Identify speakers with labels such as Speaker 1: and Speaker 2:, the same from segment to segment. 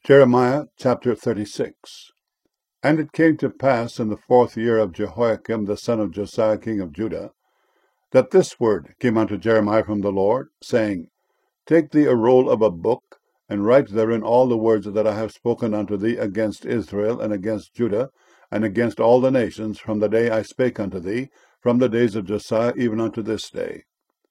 Speaker 1: Jeremiah chapter 36. And it came to pass in the 4th year of Jehoiakim the son of Josiah king of Judah, that this word came unto Jeremiah from the Lord, saying, Take thee a roll of a book, and write therein all the words that I have spoken unto thee against Israel, and against Judah, and against all the nations, from the day I spake unto thee, from the days of Josiah even unto this day.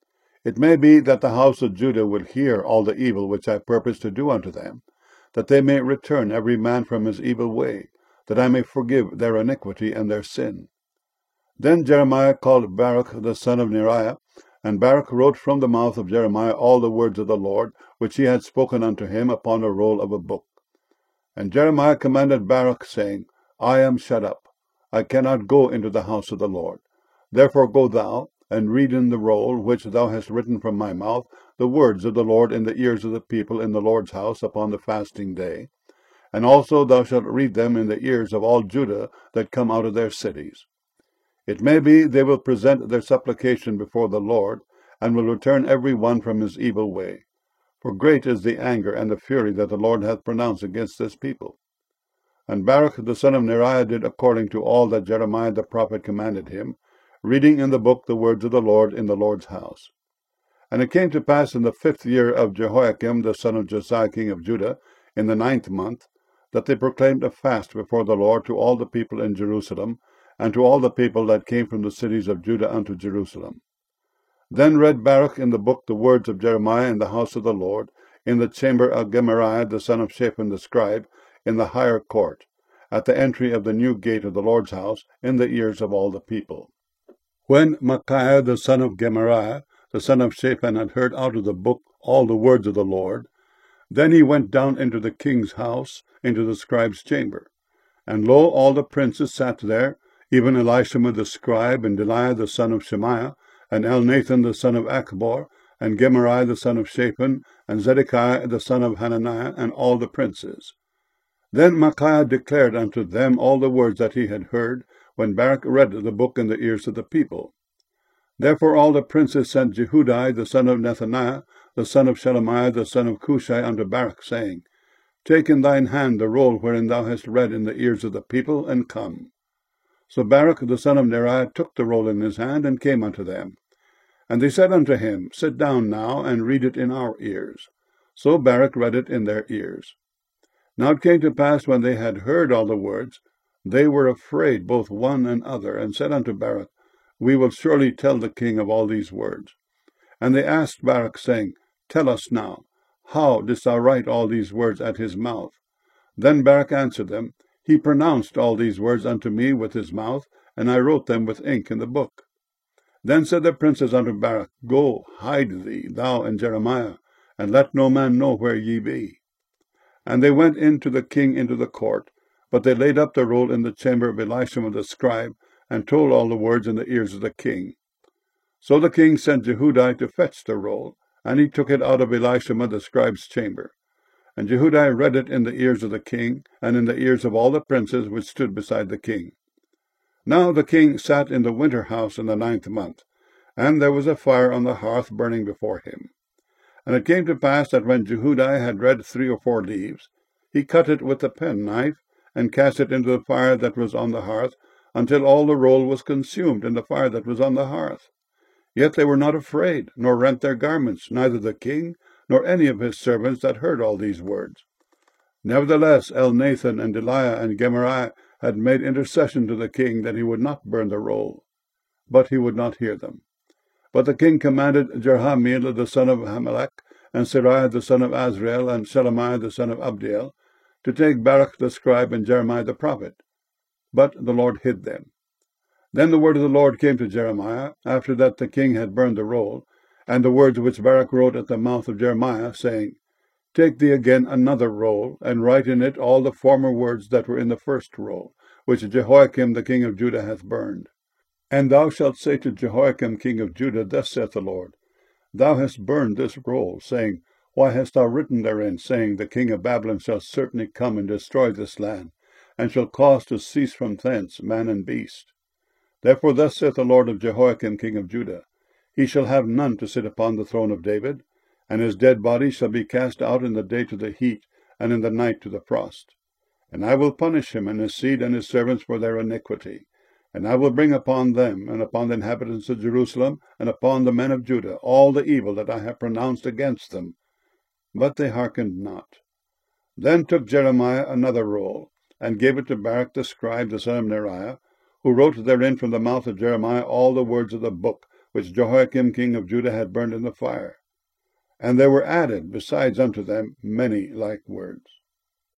Speaker 1: It may be that the house of Judah will hear all the evil which I purpose to do unto them, that they may return every man from his evil way, that I may forgive their iniquity and their sin. Then Jeremiah called Baruch the son of Neriah, and Baruch wrote from the mouth of Jeremiah all the words of the Lord, which he had spoken unto him upon a roll of a book. And Jeremiah commanded Baruch, saying, I am shut up, I cannot go into the house of the Lord. Therefore go thou, and read in the roll which thou hast written from my mouth the words of the Lord in the ears of the people in the Lord's house upon the fasting day. And also thou shalt read them in the ears of all Judah that come out of their cities. It may be they will present their supplication before the Lord, and will return every one from his evil way. For great is the anger and the fury that the Lord hath pronounced against this people. And Baruch the son of Neriah did according to all that Jeremiah the prophet commanded him, reading in the book the words of the Lord in the Lord's house. And it came to pass in the 5th year of Jehoiakim the son of Josiah king of Judah, in the 9th month, that they proclaimed a fast before the Lord to all the people in Jerusalem, and to all the people that came from the cities of Judah unto Jerusalem. Then read Baruch in the book the words of Jeremiah in the house of the Lord, in the chamber of Gemariah the son of Shaphan the scribe, in the higher court, at the entry of the new gate of the Lord's house, in the ears of all the people. When Micaiah the son of Gemariah, the son of Shaphan, had heard out of the book all the words of the Lord, then he went down into the king's house, into the scribe's chamber. And lo, all the princes sat there, even Elishama the scribe, and Delaiah the son of Shemaiah, and Elnathan the son of Achbor, and Gemariah the son of Shaphan, and Zedekiah the son of Hananiah, and all the princes. Then Micaiah declared unto them all the words that he had heard, when Baruch read the book in the ears of the people. Therefore all the princes sent Jehudi the son of Nethaniah, the son of Shelemiah, the son of Cushai, unto Baruch, saying, Take in thine hand the roll wherein thou hast read in the ears of the people, and come. So Baruch the son of Neriah took the roll in his hand, and came unto them. And they said unto him, Sit down now, and read it in our ears. So Baruch read it in their ears. Now it came to pass, when they had heard all the words, they were afraid both one and other, and said unto Baruch, We will surely tell the king of all these words. And they asked Baruch, saying, Tell us now, how didst thou write all these words at his mouth? Then Baruch answered them, He pronounced all these words unto me with his mouth, and I wrote them with ink in the book. Then said the princes unto Baruch, Go, hide thee, thou and Jeremiah, and let no man know where ye be. And they went in to the king into the court, but they laid up the roll in the chamber of Elishama the scribe, and told all the words in the ears of the king. So the king sent Jehudi to fetch the roll, and he took it out of Elishama the scribe's chamber. And Jehudi read it in the ears of the king, and in the ears of all the princes which stood beside the king. Now the king sat in the winter house in the 9th month, and there was a fire on the hearth burning before him. And it came to pass that when Jehudi had read 3 or 4 leaves, he cut it with a penknife, and cast it into the fire that was on the hearth, until all the roll was consumed in the fire that was on the hearth. Yet they were not afraid, nor rent their garments, neither the king, nor any of his servants that heard all these words. Nevertheless Elnathan and Delaiah and Gemariah had made intercession to the king that he would not burn the roll, but he would not hear them. But the king commanded Jerahmeel the son of Hamelech, and Seraiah the son of Azrael, and Shelemiah the son of Abdiel, to take Baruch the scribe and Jeremiah the prophet. But the Lord hid them. Then the word of the Lord came to Jeremiah, after that the king had burned the roll, and the words which Baruch wrote at the mouth of Jeremiah, saying, Take thee again another roll, and write in it all the former words that were in the first roll, which Jehoiakim the king of Judah hath burned. And thou shalt say to Jehoiakim king of Judah, Thus saith the Lord, Thou hast burned this roll, saying, Why hast thou written therein, saying, The king of Babylon shall certainly come and destroy this land, and shall cause to cease from thence man and beast? Therefore thus saith the Lord of Jehoiakim king of Judah, He shall have none to sit upon the throne of David, and his dead body shall be cast out in the date of the heat, and in the night to the frost. And I will punish him and his seed and his servants for their iniquity. And I will bring upon them, and upon the inhabitants of Jerusalem, and upon the men of Judah, all the evil that I have pronounced against them. But they hearkened not. Then took Jeremiah another roll, and gave it to Baruch the scribe, the son of Neriah, who wrote therein from the mouth of Jeremiah all the words of the book, which Jehoiakim king of Judah had burned in the fire. And there were added besides unto them many like words.